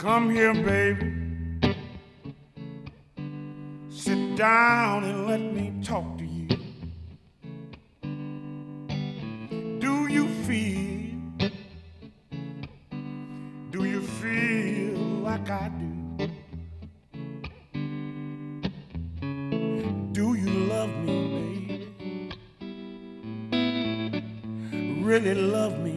Come here, baby. Sit down and let me talk to you. Do you feel like I do? Do you love me, baby? Really love me?